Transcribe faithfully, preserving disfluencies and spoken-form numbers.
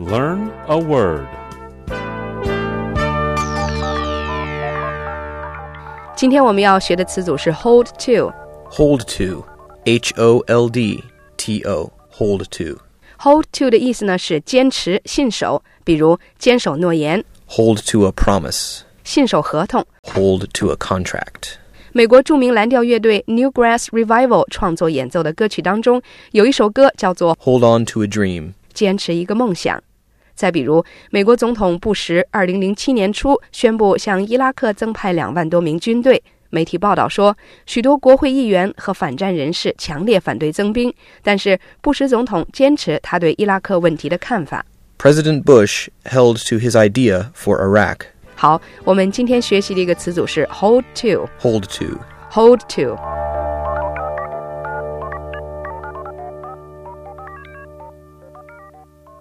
Learn a word. 今天我们要学的词组是 hold to. Hold to. H O L D T O. Hold to. Hold to 的意思呢是坚持、信守，比如坚守诺言。 Hold to a promise. 信守合同。 Hold to a contract. 美国著名蓝调乐队 Newgrass Revival 创作演奏的歌曲当中，有一首歌叫做 Hold on to a dream. 坚持一个梦想。再比如，美国总统布什二零零七年初宣布向伊拉克增派两万多名军队。媒体报道说，许多国会议员和反战人士强烈反对增兵，但是布什总统坚持他对伊拉克问题的看法。 President Bush held to his idea for Iraq. 好，我们今天学习的一个词组是 hold to. Hold to. Hold to.